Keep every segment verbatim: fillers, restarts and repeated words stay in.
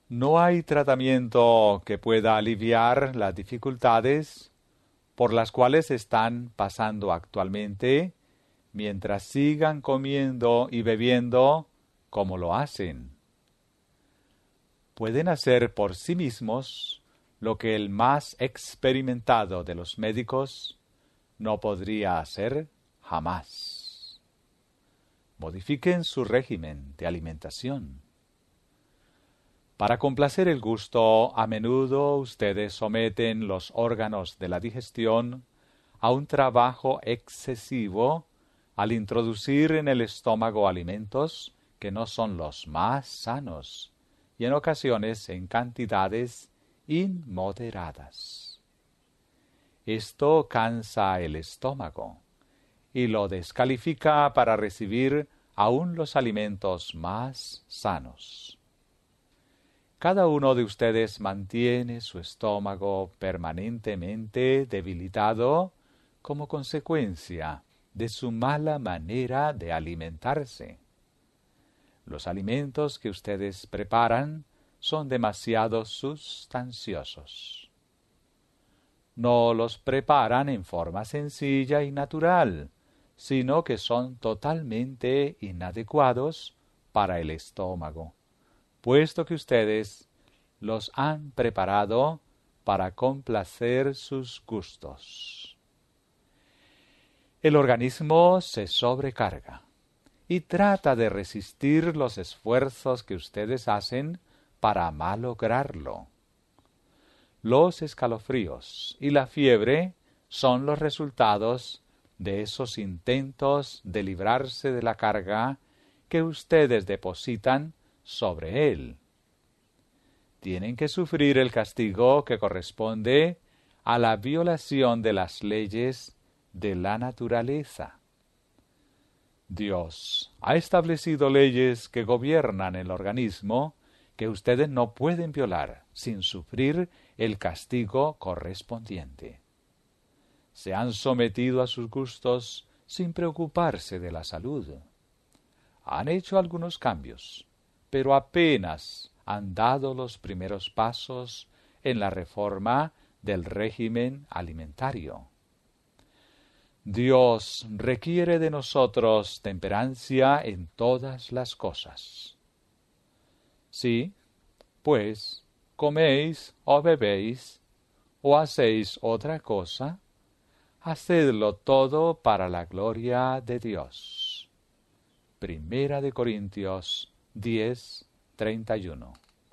No hay tratamiento que pueda aliviar las dificultades por las cuales están pasando actualmente mientras sigan comiendo y bebiendo como lo hacen. Pueden hacer por sí mismos lo que el más experimentado de los médicos no podría hacer jamás. Modifiquen su régimen de alimentación. Para complacer el gusto, a menudo ustedes someten los órganos de la digestión a un trabajo excesivo al introducir en el estómago alimentos que no son los más sanos y en ocasiones en cantidades inmoderadas. Esto cansa el estómago y lo descalifica para recibir aún los alimentos más sanos. Cada uno de ustedes mantiene su estómago permanentemente debilitado como consecuencia de su mala manera de alimentarse. Los alimentos que ustedes preparan son demasiado sustanciosos. No los preparan en forma sencilla y natural, sino que son totalmente inadecuados para el estómago, puesto que ustedes los han preparado para complacer sus gustos. El organismo se sobrecarga y trata de resistir los esfuerzos que ustedes hacen para malograrlo. Los escalofríos y la fiebre son los resultados de esos intentos de librarse de la carga que ustedes depositan sobre él. Tienen que sufrir el castigo que corresponde a la violación de las leyes de la naturaleza. Dios ha establecido leyes que gobiernan el organismo que ustedes no pueden violar sin sufrir el castigo correspondiente. Se han sometido a sus gustos sin preocuparse de la salud. Han hecho algunos cambios, pero apenas han dado los primeros pasos en la reforma del régimen alimentario. Dios requiere de nosotros temperancia en todas las cosas. Si, pues, coméis o bebéis, o hacéis otra cosa, hacedlo todo para la gloria de Dios. Primera de Corintios diez, treinta y uno.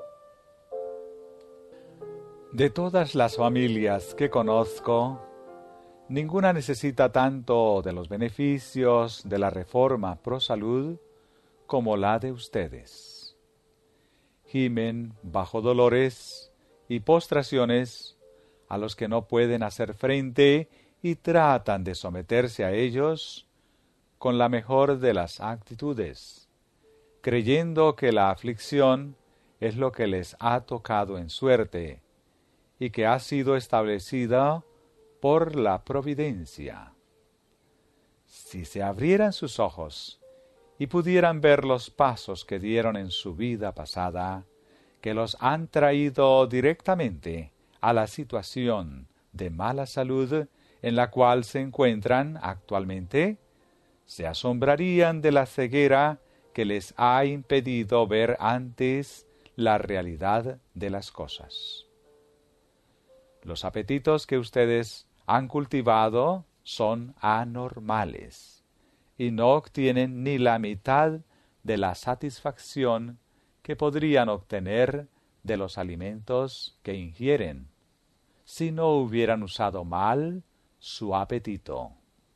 De todas las familias que conozco, ninguna necesita tanto de los beneficios de la reforma pro salud como la de ustedes. Gimen bajo dolores y postraciones a los que no pueden hacer frente y tratan de someterse a ellos con la mejor de las actitudes, creyendo que la aflicción es lo que les ha tocado en suerte y que ha sido establecida por la providencia. Si se abrieran sus ojos y pudieran ver los pasos que dieron en su vida pasada, que los han traído directamente a la situación de mala salud en la cual se encuentran actualmente, se asombrarían de la ceguera que les ha impedido ver antes la realidad de las cosas. Los apetitos que ustedes han cultivado son anormales y no obtienen ni la mitad de la satisfacción que podrían obtener de los alimentos que ingieren si no hubieran usado mal su apetito.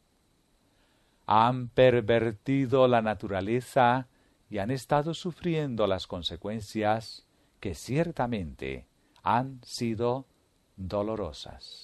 Han pervertido la naturaleza y han estado sufriendo las consecuencias que ciertamente han sido dolorosas.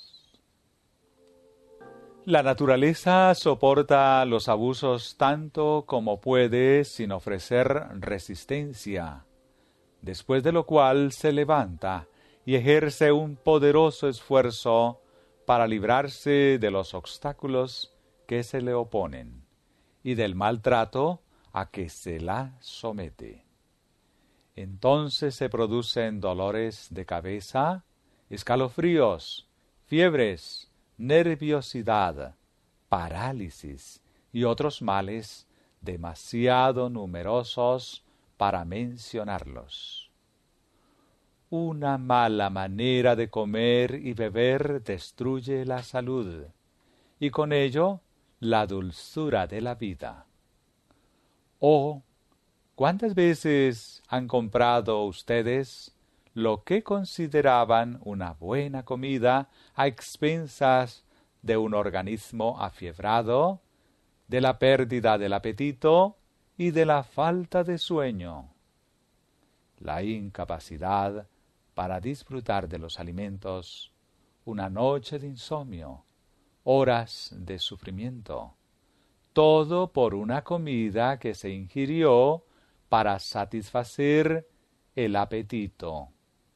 La naturaleza soporta los abusos tanto como puede sin ofrecer resistencia, después de lo cual se levanta y ejerce un poderoso esfuerzo para librarse de los obstáculos que se le oponen y del maltrato a que se la somete. Entonces se producen dolores de cabeza, escalofríos, fiebres, nerviosidad, parálisis y otros males demasiado numerosos para mencionarlos. Una mala manera de comer y beber destruye la salud, y con ello la dulzura de la vida. Oh, ¿cuántas veces han comprado ustedes lo que consideraban una buena comida a expensas de un organismo afiebrado, de la pérdida del apetito y de la falta de sueño? La incapacidad para disfrutar de los alimentos, una noche de insomnio, horas de sufrimiento, todo por una comida que se ingirió para satisfacer el apetito.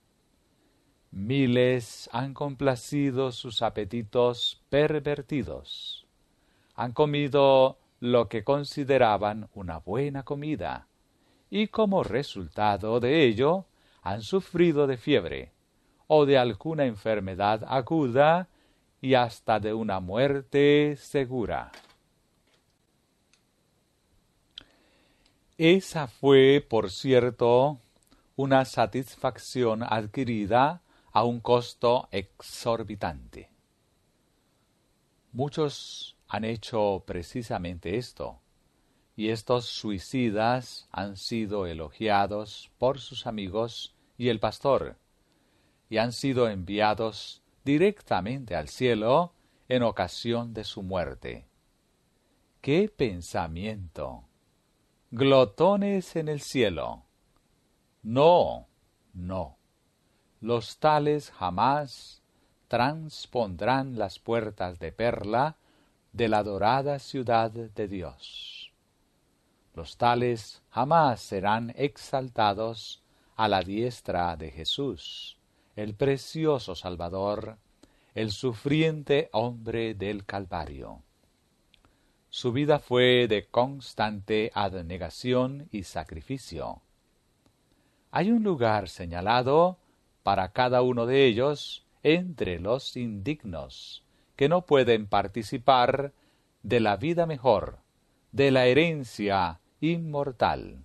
Miles han complacido sus apetitos pervertidos. Han comido lo que consideraban una buena comida, y como resultado de ello han sufrido de fiebre, o de alguna enfermedad aguda, y hasta de una muerte segura. Esa fue, por cierto, una satisfacción adquirida a un costo exorbitante. Muchos han hecho precisamente esto, y estos suicidas han sido elogiados por sus amigos y el pastor, y han sido enviados directamente al cielo en ocasión de su muerte. ¡Qué pensamiento! Glotones en el cielo. No, no. Los tales jamás transpondrán las puertas de perla de la dorada ciudad de Dios. Los tales jamás serán exaltados a la diestra de Jesús, el precioso Salvador, el sufriente hombre del Calvario. Su vida fue de constante abnegación y sacrificio. Hay un lugar señalado para cada uno de ellos entre los indignos, que no pueden participar de la vida mejor, de la herencia inmortal.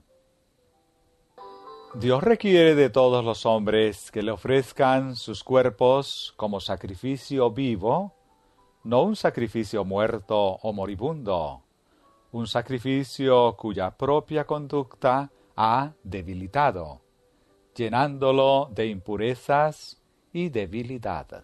Dios requiere de todos los hombres que le ofrezcan sus cuerpos como sacrificio vivo, no un sacrificio muerto o moribundo, un sacrificio cuya propia conducta ha debilitado, llenándolo de impurezas y debilidad.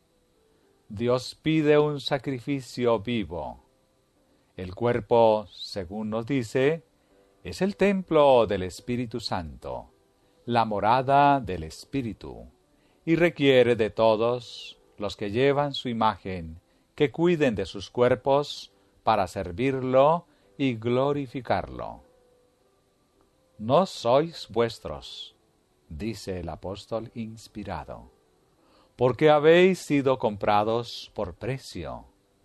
Dios pide un sacrificio vivo. El cuerpo, según nos dice, es el templo del Espíritu Santo, la morada del Espíritu, y requiere de todos los que llevan su imagen que cuiden de sus cuerpos para servirlo y glorificarlo. No sois vuestros, dice el apóstol inspirado, porque habéis sido comprados por precio.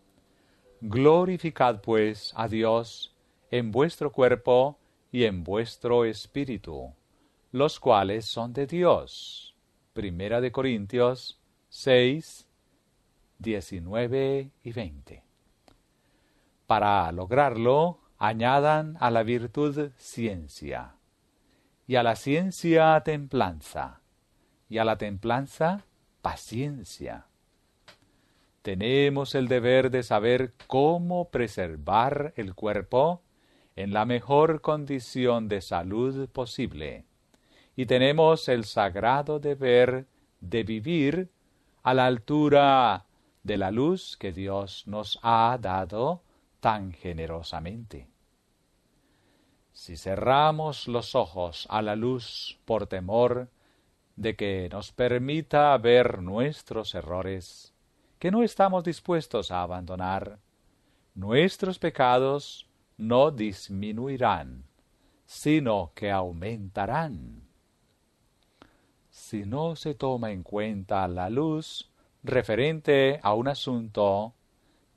Glorificad pues a Dios en vuestro cuerpo y en vuestro espíritu, los cuales son de Dios. Primera de Corintios seis, diecinueve y veinte. Para lograrlo, añadan a la virtud ciencia, y a la ciencia templanza, y a la templanza paciencia. Tenemos el deber de saber cómo preservar el cuerpo en la mejor condición de salud posible, y tenemos el sagrado deber de vivir a la altura de la luz que Dios nos ha dado tan generosamente. Si cerramos los ojos a la luz por temor de que nos permita ver nuestros errores, que no estamos dispuestos a abandonar, nuestros pecados no disminuirán, sino que aumentarán. Si no se toma en cuenta la luz referente a un asunto,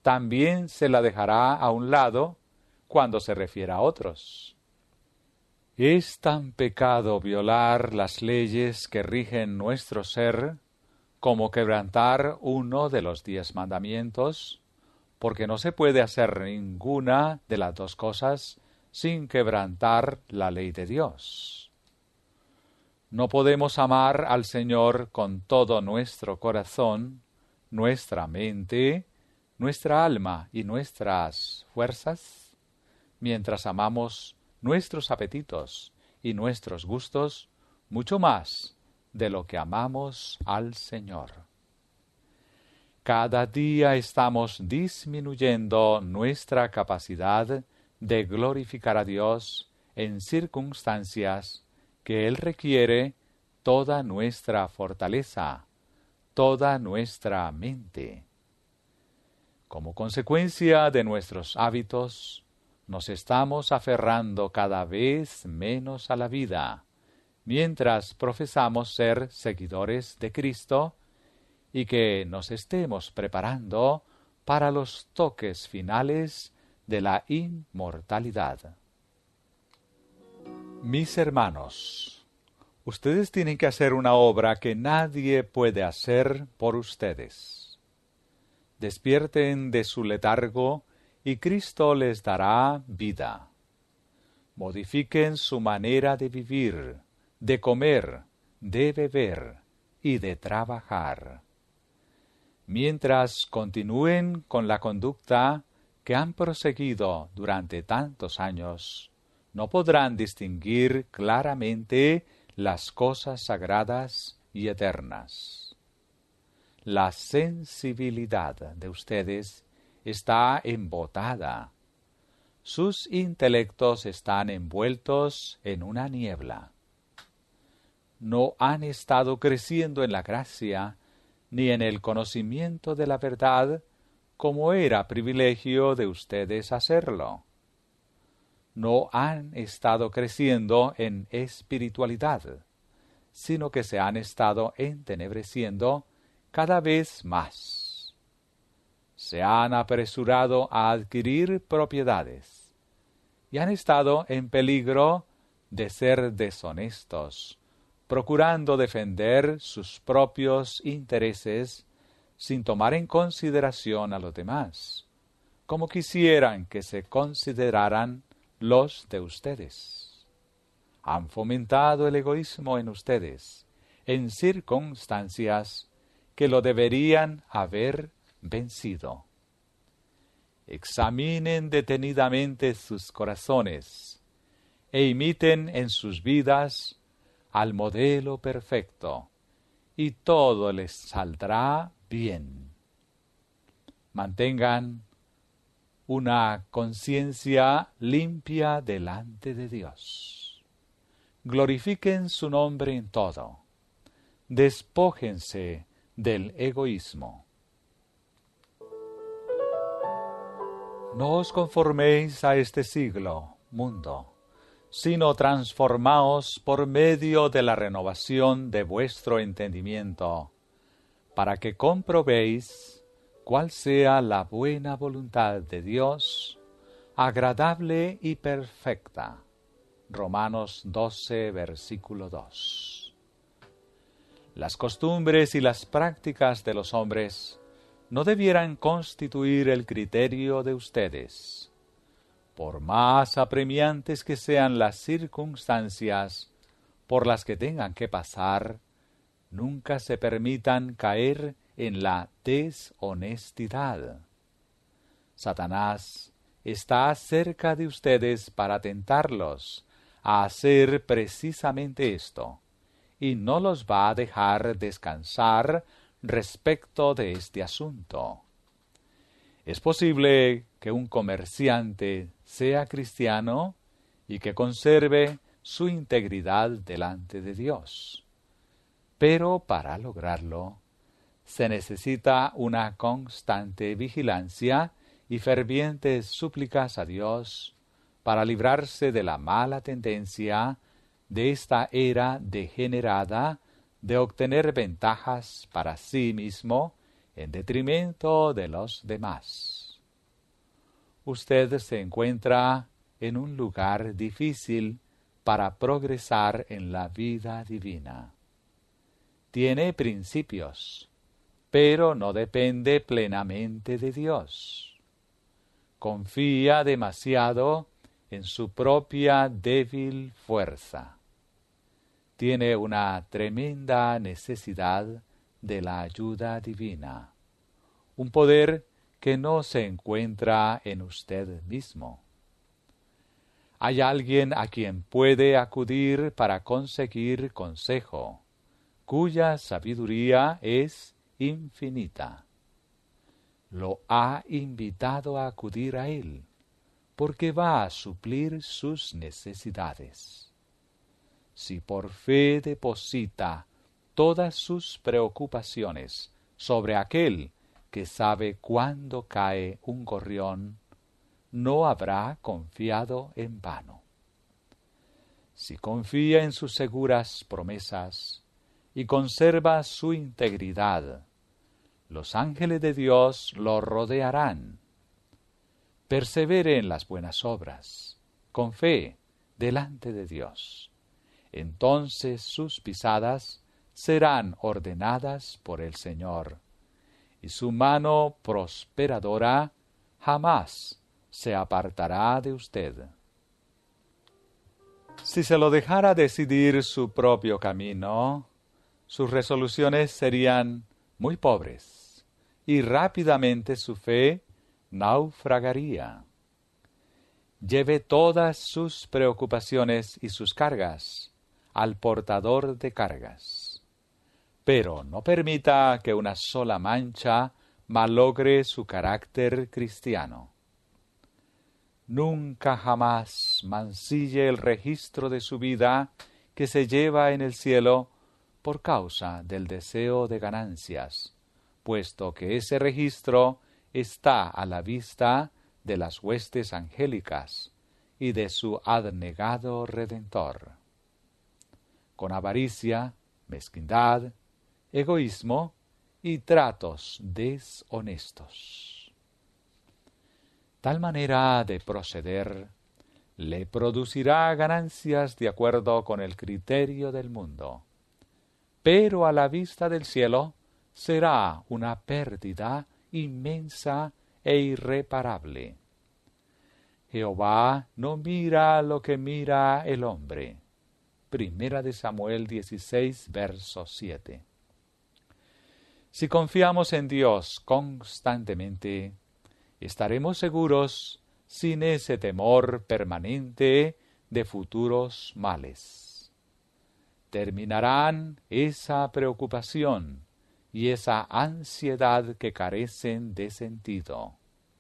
también se la dejará a un lado cuando se refiera a otros. Es tan pecado violar las leyes que rigen nuestro ser como quebrantar uno de los diez mandamientos, porque no se puede hacer ninguna de las dos cosas sin quebrantar la ley de Dios. No podemos amar al Señor con todo nuestro corazón, nuestra mente, nuestra alma y nuestras fuerzas, mientras amamos nuestros apetitos y nuestros gustos mucho más de lo que amamos al Señor. Cada día estamos disminuyendo nuestra capacidad de glorificar a Dios en circunstancias que Él requiere toda nuestra fortaleza, toda nuestra mente. Como consecuencia de nuestros hábitos, nos estamos aferrando cada vez menos a la vida, mientras profesamos ser seguidores de Cristo y que nos estemos preparando para los toques finales de la inmortalidad. Mis hermanos, ustedes tienen que hacer una obra que nadie puede hacer por ustedes. Despierten de su letargo y Cristo les dará vida. Modifiquen su manera de vivir, de comer, de beber y de trabajar. Mientras continúen con la conducta que han proseguido durante tantos años, no podrán distinguir claramente las cosas sagradas y eternas. La sensibilidad de ustedes está embotada. Sus intelectos están envueltos en una niebla. No han estado creciendo en la gracia ni en el conocimiento de la verdad, como era privilegio de ustedes hacerlo. No han estado creciendo en espiritualidad, sino que se han estado entenebreciendo cada vez más. Se han apresurado a adquirir propiedades y han estado en peligro de ser deshonestos, procurando defender sus propios intereses sin tomar en consideración a los demás, como quisieran que se consideraran los de ustedes. Han fomentado el egoísmo en ustedes, en circunstancias que lo deberían haber vencido. Examinen detenidamente sus corazones e imiten en sus vidas al modelo perfecto, y todo les saldrá bien. Mantengan una conciencia limpia delante de Dios. Glorifiquen su nombre en todo. Despójense del egoísmo. No os conforméis a este siglo, mundo, sino transformaos por medio de la renovación de vuestro entendimiento, para que comprobéis cuál sea la buena voluntad de Dios, agradable y perfecta. Romanos doce, versículo dos. Las costumbres y las prácticas de los hombres no debieran constituir el criterio de ustedes. Por más apremiantes que sean las circunstancias por las que tengan que pasar, nunca se permitan caer en la deshonestidad. Satanás está cerca de ustedes para tentarlos a hacer precisamente esto, y no los va a dejar descansar respecto de este asunto. Es posible que un comerciante sea cristiano y que conserve su integridad delante de Dios. Pero para lograrlo, se necesita una constante vigilancia y fervientes súplicas a Dios para librarse de la mala tendencia de esta era degenerada de obtener ventajas para sí mismo en detrimento de los demás. Usted se encuentra en un lugar difícil para progresar en la vida divina. Tiene principios, pero no depende plenamente de Dios. Confía demasiado en su propia débil fuerza. Tiene una tremenda necesidad de la ayuda divina, un poder que no se encuentra en usted mismo. Hay alguien a quien puede acudir para conseguir consejo, cuya sabiduría es infinita. Lo ha invitado a acudir a él, porque va a suplir sus necesidades. Si por fe deposita todas sus preocupaciones sobre aquel que sabe cuándo cae un gorrión, no habrá confiado en vano. Si confía en sus seguras promesas y conserva su integridad, los ángeles de Dios lo rodearán. Persevere en las buenas obras, con fe, delante de Dios. Entonces sus pisadas serán ordenadas por el Señor, y su mano prosperadora jamás se apartará de usted. Si se lo dejara decidir su propio camino, sus resoluciones serían muy pobres, y rápidamente su fe naufragaría. Lleve todas sus preocupaciones y sus cargas al portador de cargas, pero no permita que una sola mancha malogre su carácter cristiano. Nunca jamás mancille el registro de su vida que se lleva en el cielo por causa del deseo de ganancias, puesto que ese registro está a la vista de las huestes angélicas y de su abnegado Redentor. Con avaricia, mezquindad, egoísmo y tratos deshonestos. Tal manera de proceder le producirá ganancias de acuerdo con el criterio del mundo, pero a la vista del cielo será una pérdida inmensa e irreparable. Jehová no mira lo que mira el hombre. Primera de Samuel dieciséis, verso siete. Si confiamos en Dios constantemente, estaremos seguros sin ese temor permanente de futuros males. Terminarán esa preocupación y esa ansiedad que carecen de sentido.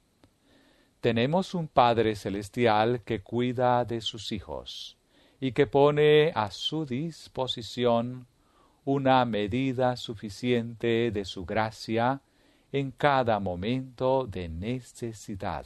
Tenemos un Padre Celestial que cuida de sus hijos y que pone a su disposición una medida suficiente de su gracia en cada momento de necesidad.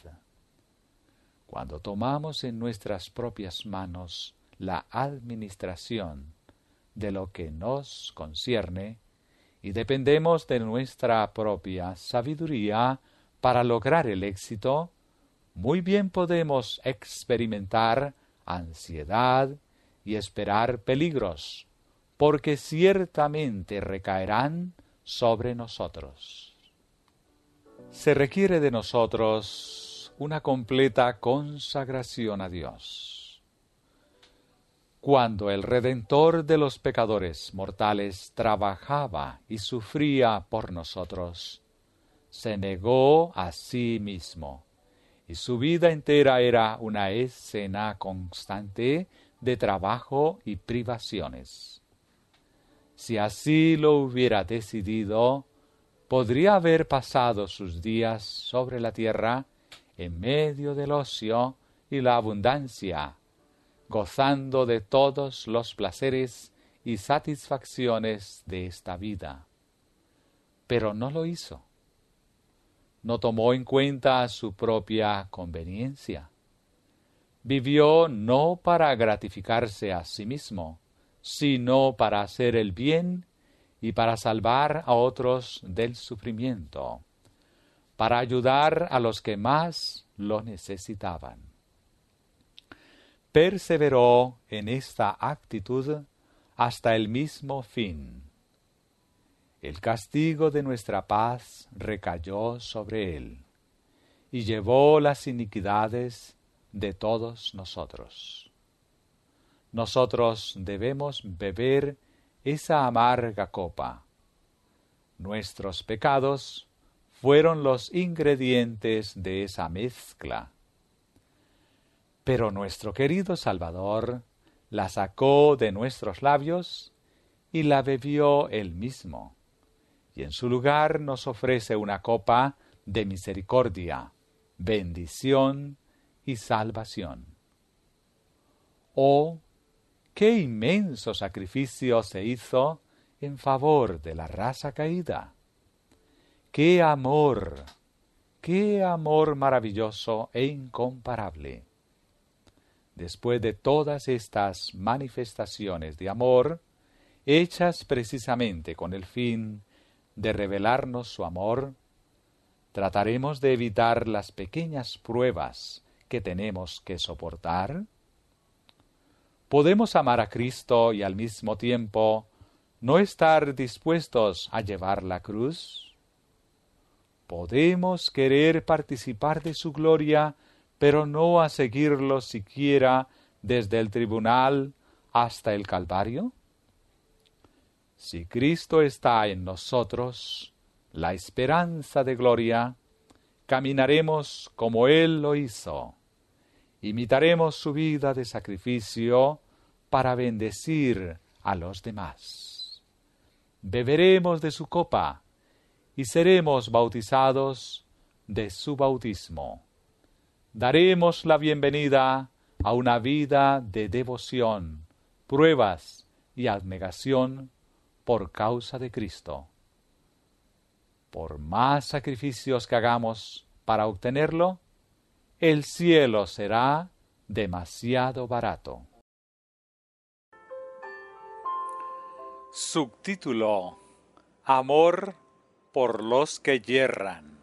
Cuando tomamos en nuestras propias manos la administración de lo que nos concierne y dependemos de nuestra propia sabiduría para lograr el éxito, muy bien podemos experimentar ansiedad y esperar peligros, porque ciertamente recaerán sobre nosotros. Se requiere de nosotros una completa consagración a Dios. Cuando el Redentor de los pecadores mortales trabajaba y sufría por nosotros, se negó a sí mismo, y su vida entera era una escena constante de trabajo y privaciones. Si así lo hubiera decidido, podría haber pasado sus días sobre la tierra en medio del ocio y la abundancia, gozando de todos los placeres y satisfacciones de esta vida. Pero no lo hizo. No tomó en cuenta su propia conveniencia. Vivió no para gratificarse a sí mismo, sino para hacer el bien y para salvar a otros del sufrimiento, para ayudar a los que más lo necesitaban. perseveró en esta actitud hasta el mismo fin. El castigo de nuestra paz recayó sobre él, y llevó las iniquidades de todos nosotros. Nosotros debemos beber esa amarga copa. Nuestros pecados fueron los ingredientes de esa mezcla. Pero nuestro querido Salvador la sacó de nuestros labios y la bebió él mismo, y en su lugar nos ofrece una copa de misericordia, bendición y salvación. ¡Oh, qué inmenso sacrificio se hizo en favor de la raza caída! ¡Qué amor! ¡Qué amor maravilloso e incomparable! Después de todas estas manifestaciones de amor, hechas precisamente con el fin de revelarnos su amor, ¿trataremos de evitar las pequeñas pruebas que tenemos que soportar? ¿Podemos amar a Cristo y al mismo tiempo no estar dispuestos a llevar la cruz? ¿Podemos querer participar de su gloria, pero no a seguirlo siquiera desde el tribunal hasta el Calvario? Si Cristo está en nosotros, la esperanza de gloria, caminaremos como Él lo hizo. Imitaremos su vida de sacrificio para bendecir a los demás. Beberemos de su copa y seremos bautizados de su bautismo. Daremos la bienvenida a una vida de devoción, pruebas y abnegación por causa de Cristo. Por más sacrificios que hagamos para obtenerlo, el cielo será demasiado barato. Subtítulo: Amor por los que yerran.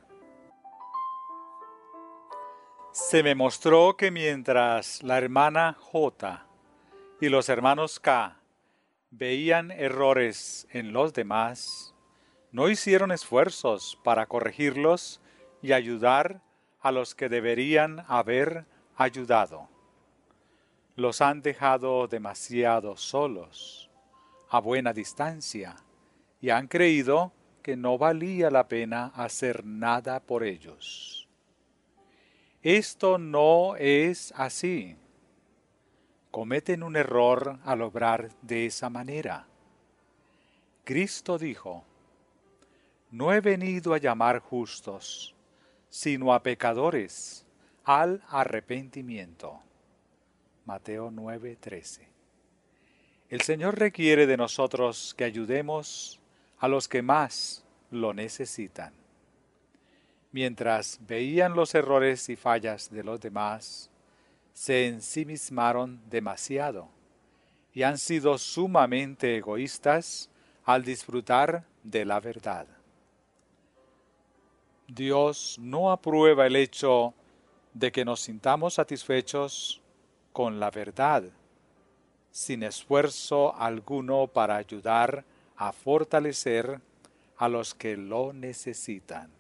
Se me mostró que mientras la hermana J y los hermanos K veían errores en los demás, no hicieron esfuerzos para corregirlos y ayudar a los que deberían haber ayudado. Los han dejado demasiado solos, a buena distancia, y han creído que no valía la pena hacer nada por ellos. Esto no es así. Cometen un error al obrar de esa manera. Cristo dijo: «No he venido a llamar justos, sino a pecadores al arrepentimiento». Mateo nueve trece. El Señor requiere de nosotros que ayudemos a los que más lo necesitan. Mientras veían los errores y fallas de los demás, se ensimismaron demasiado y han sido sumamente egoístas al disfrutar de la verdad. Dios no aprueba el hecho de que nos sintamos satisfechos con la verdad, sin esfuerzo alguno para ayudar a fortalecer a los que lo necesitan.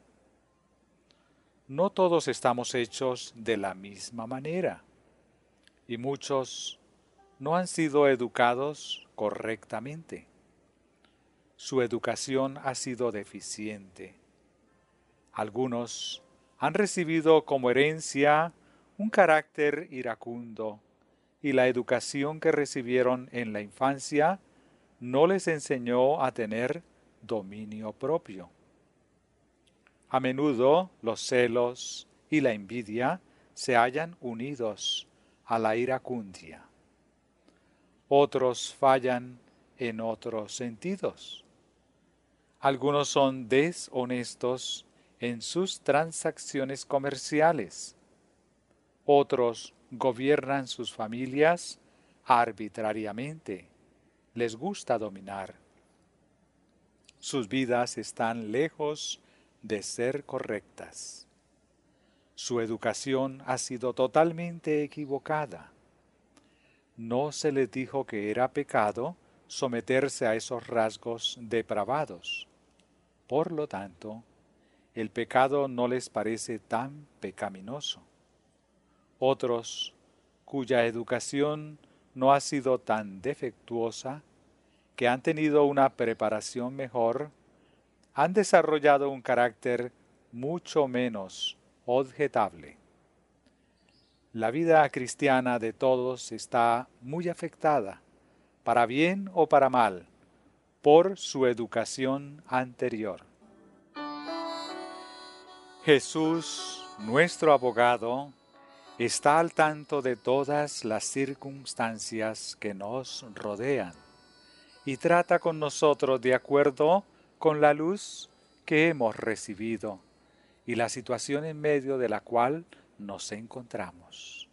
No todos estamos hechos de la misma manera, y muchos no han sido educados correctamente. Su educación ha sido deficiente. Algunos han recibido como herencia un carácter iracundo, y la educación que recibieron en la infancia no les enseñó a tener dominio propio. A menudo los celos y la envidia se hallan unidos a la iracundia. Otros fallan en otros sentidos. Algunos son deshonestos en sus transacciones comerciales. Otros gobiernan sus familias arbitrariamente. Les gusta dominar. Sus vidas están lejos de ser correctas. Su educación ha sido totalmente equivocada. no se les dijo que era pecado someterse a esos rasgos depravados. Por lo tanto, el pecado no les parece tan pecaminoso. Otros, cuya educación no ha sido tan defectuosa, que han tenido una preparación mejor, han desarrollado un carácter mucho menos objetable. La vida cristiana de todos está muy afectada, para bien o para mal, por su educación anterior. Jesús, nuestro abogado, está al tanto de todas las circunstancias que nos rodean y trata con nosotros de acuerdo con la luz que hemos recibido y la situación en medio de la cual nos encontramos.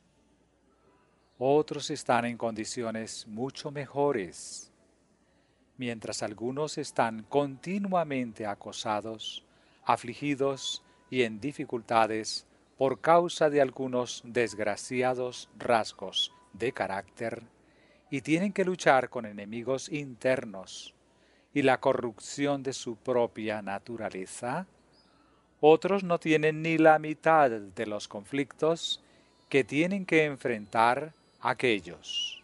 Otros están en condiciones mucho mejores, mientras algunos están continuamente acosados, afligidos y en dificultades por causa de algunos desgraciados rasgos de carácter y tienen que luchar con enemigos internos y la corrupción de su propia naturaleza. Otros no tienen ni la mitad de los conflictos que tienen que enfrentar aquellos.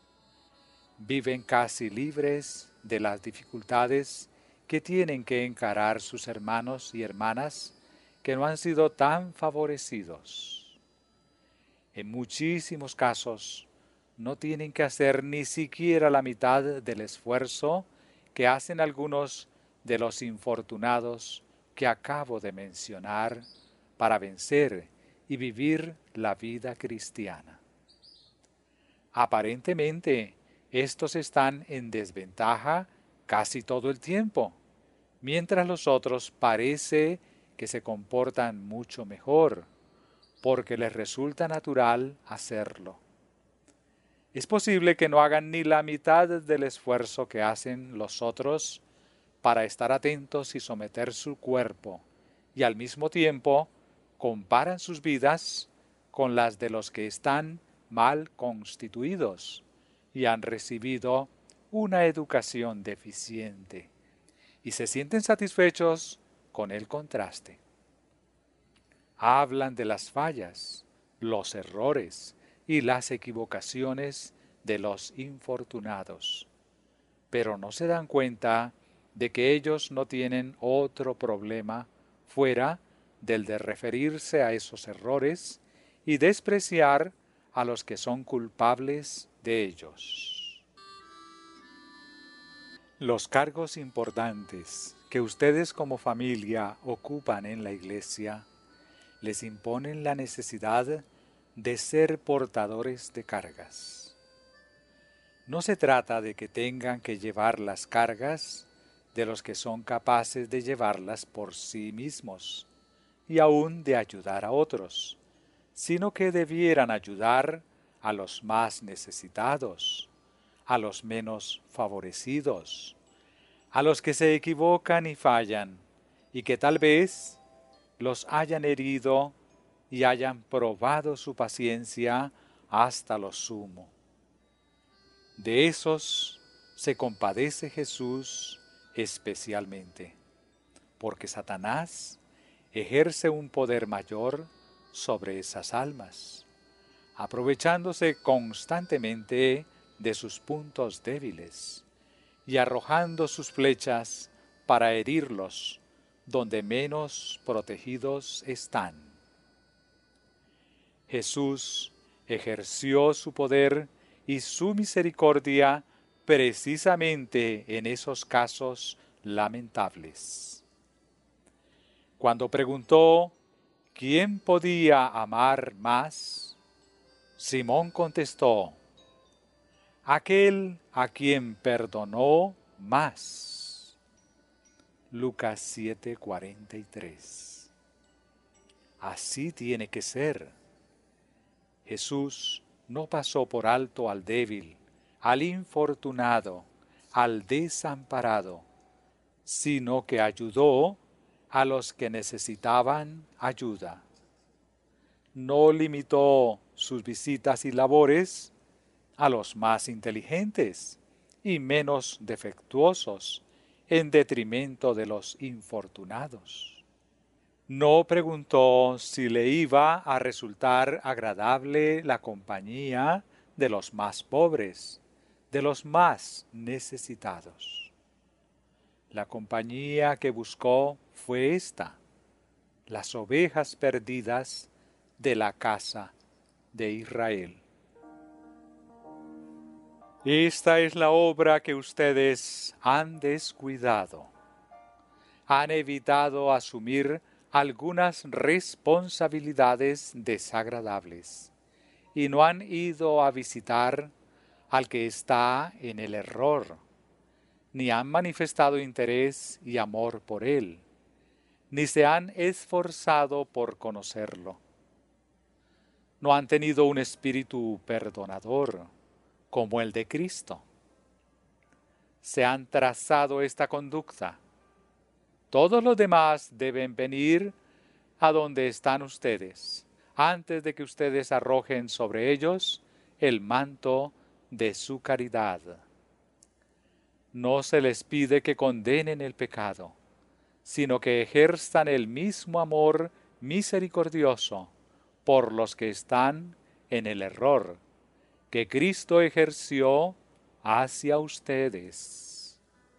Viven casi libres de las dificultades que tienen que encarar sus hermanos y hermanas que no han sido tan favorecidos. En muchísimos casos no tienen que hacer ni siquiera la mitad del esfuerzo que hacen algunos de los infortunados que acabo de mencionar para vencer y vivir la vida cristiana. Aparentemente, estos están en desventaja casi todo el tiempo, mientras los otros parece que se comportan mucho mejor, porque les resulta natural hacerlo. Es posible que no hagan ni la mitad del esfuerzo que hacen los otros para estar atentos y someter su cuerpo, y al mismo tiempo comparan sus vidas con las de los que están mal constituidos y han recibido una educación deficiente, y se sienten satisfechos con el contraste. Hablan de las fallas, los errores y las equivocaciones de los infortunados, pero no se dan cuenta de que ellos no tienen otro problema fuera del de referirse a esos errores y despreciar a los que son culpables de ellos. Los cargos importantes que ustedes como familia ocupan en la iglesia les imponen la necesidad de ser portadores de cargas. No se trata de que tengan que llevar las cargas de los que son capaces de llevarlas por sí mismos y aún de ayudar a otros, sino que debieran ayudar a los más necesitados, a los menos favorecidos, a los que se equivocan y fallan, y que tal vez los hayan herido y hayan probado su paciencia hasta lo sumo. De esos se compadece Jesús especialmente, porque Satanás ejerce un poder mayor sobre esas almas, aprovechándose constantemente de sus puntos débiles y arrojando sus flechas para herirlos donde menos protegidos están. Jesús ejerció su poder y su misericordia precisamente en esos casos lamentables. Cuando preguntó ¿quién podía amar más?, Simón contestó: aquel a quien perdonó más. Lucas siete cuarenta y tres. Así tiene que ser. Jesús no pasó por alto al débil, al infortunado, al desamparado, sino que ayudó a los que necesitaban ayuda. No limitó sus visitas y labores a los más inteligentes y menos defectuosos, en detrimento de los infortunados. No preguntó si le iba a resultar agradable la compañía de los más pobres, de los más necesitados. La compañía que buscó fue esta: las ovejas perdidas de la casa de Israel. Esta es la obra que ustedes han descuidado. Han evitado asumir algunas responsabilidades desagradables y no han ido a visitar al que está en el error, ni han manifestado interés y amor por él, ni se han esforzado por conocerlo. No han tenido un espíritu perdonador como el de Cristo. Se han trazado esta conducta. Todos los demás deben venir a donde están ustedes, antes de que ustedes arrojen sobre ellos el manto de su caridad. No se les pide que condenen el pecado, sino que ejerzan el mismo amor misericordioso por los que están en el error, que Cristo ejerció hacia ustedes.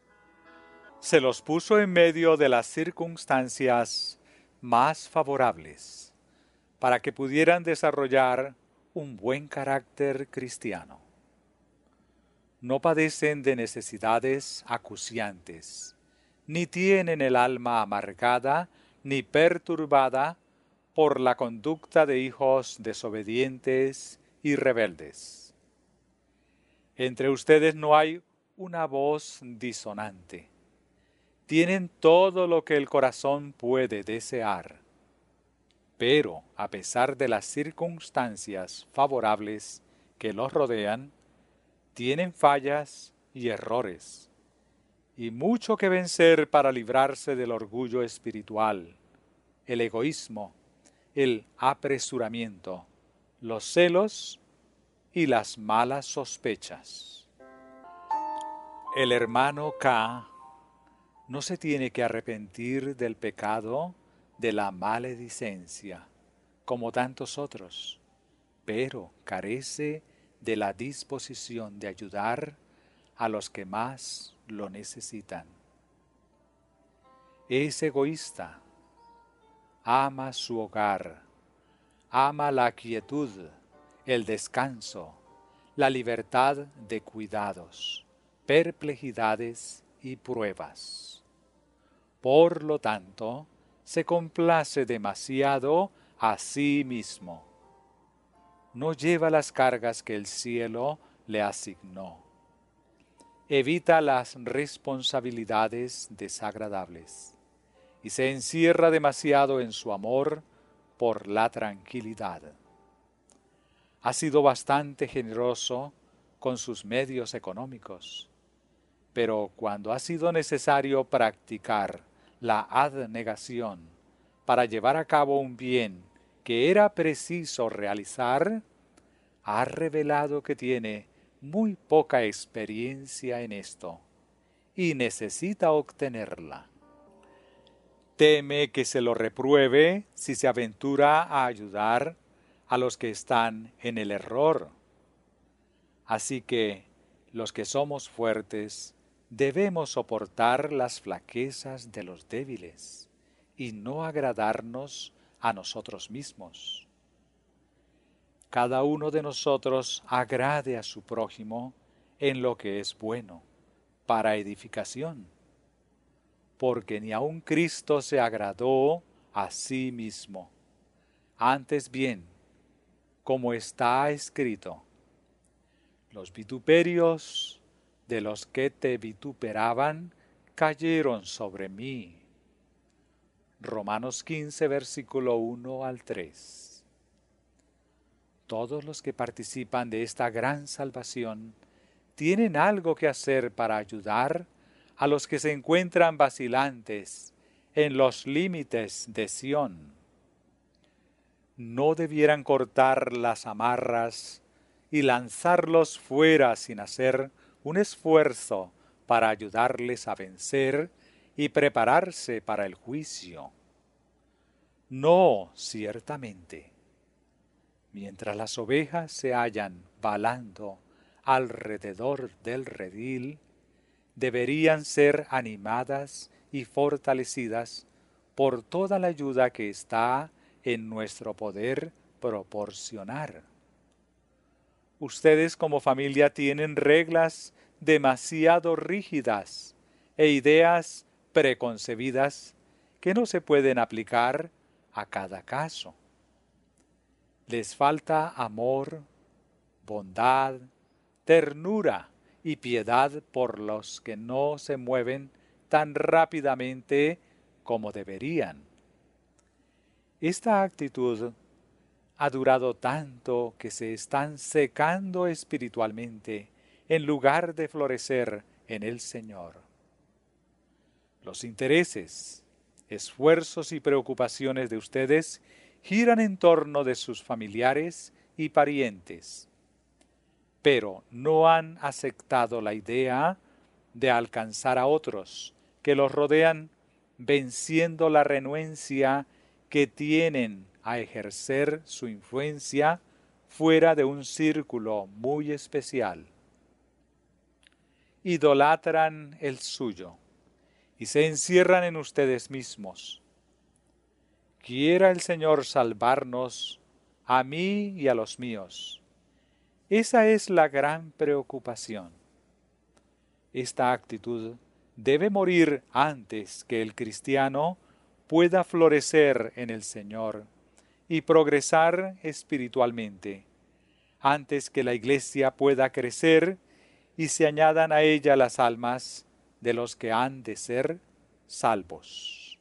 Se los puso en medio de las circunstancias más favorables, para que pudieran desarrollar un buen carácter cristiano. No padecen de necesidades acuciantes, ni tienen el alma amargada ni perturbada por la conducta de hijos desobedientes y rebeldes. Entre ustedes no hay una voz disonante. Tienen todo lo que el corazón puede desear. Pero, a pesar de las circunstancias favorables que los rodean, tienen fallas y errores, y mucho que vencer para librarse del orgullo espiritual, el egoísmo, el apresuramiento, los celos y las malas sospechas. El hermano K no se tiene que arrepentir del pecado de la maledicencia, como tantos otros, pero carece de la disposición de ayudar a los que más lo necesitan. Es egoísta, ama su hogar, ama la quietud, el descanso, la libertad de cuidados, perplejidades y pruebas. Por lo tanto, se complace demasiado a sí mismo. No lleva las cargas que el cielo le asignó. Evita las responsabilidades desagradables y se encierra demasiado en su amor por la tranquilidad. Ha sido bastante generoso con sus medios económicos, pero cuando ha sido necesario practicar la abnegación para llevar a cabo un bien que era preciso realizar, ha revelado que tiene muy poca experiencia en esto y necesita obtenerla. Teme que se lo repruebe si se aventura a ayudar a los que están en el error. Así que los que somos fuertes debemos soportar las flaquezas de los débiles y no agradarnos a nosotros mismos. Cada uno de nosotros agrade a su prójimo en lo que es bueno, para edificación, porque ni aun Cristo se agradó a sí mismo. Antes bien, como está escrito, los vituperios de los que te vituperaban cayeron sobre mí. Romanos quince, versículo uno al tres. Todos los que participan de esta gran salvación tienen algo que hacer para ayudar a los que se encuentran vacilantes en los límites de Sión. No debieran cortar las amarras y lanzarlos fuera sin hacer un esfuerzo para ayudarles a vencer y prepararse para el juicio. No, ciertamente. Mientras las ovejas se hallan balando alrededor del redil, deberían ser animadas y fortalecidas por toda la ayuda que está en nuestro poder proporcionar. Ustedes como familia tienen reglas demasiado rígidas e ideas preconcebidas que no se pueden aplicar a cada caso. Les falta amor, bondad, ternura y piedad por los que no se mueven tan rápidamente como deberían. Esta actitud ha durado tanto que se están secando espiritualmente en lugar de florecer en el Señor. Los intereses, esfuerzos y preocupaciones de ustedes giran en torno de sus familiares y parientes, pero no han aceptado la idea de alcanzar a otros que los rodean, venciendo la renuencia que tienen a ejercer su influencia fuera de un círculo muy especial. Idolatran el suyo y se encierran en ustedes mismos. Quiera el Señor salvarnos, a mí y a los míos. Esa es la gran preocupación. Esta actitud debe morir antes que el cristiano pueda florecer en el Señor y progresar espiritualmente, antes que la Iglesia pueda crecer y se añadan a ella las almas de los que han de ser salvos.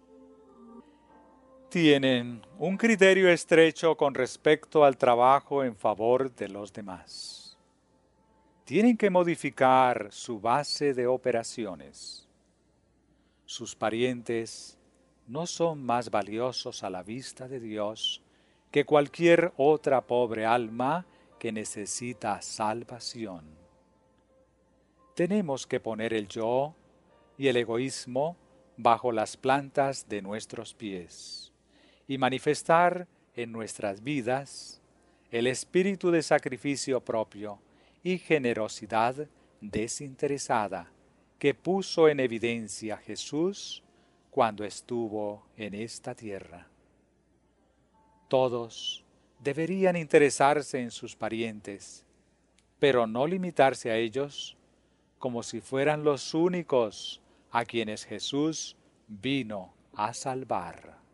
Tienen un criterio estrecho con respecto al trabajo en favor de los demás. Tienen que modificar su base de operaciones. Sus parientes no son más valiosos a la vista de Dios que cualquier otra pobre alma que necesita salvación. Tenemos que poner el yo y el egoísmo bajo las plantas de nuestros pies y manifestar en nuestras vidas el espíritu de sacrificio propio y generosidad desinteresada que puso en evidencia Jesús cuando estuvo en esta tierra. Todos deberían interesarse en sus parientes, pero no limitarse a ellos como si fueran los únicos a quienes Jesús vino a salvar.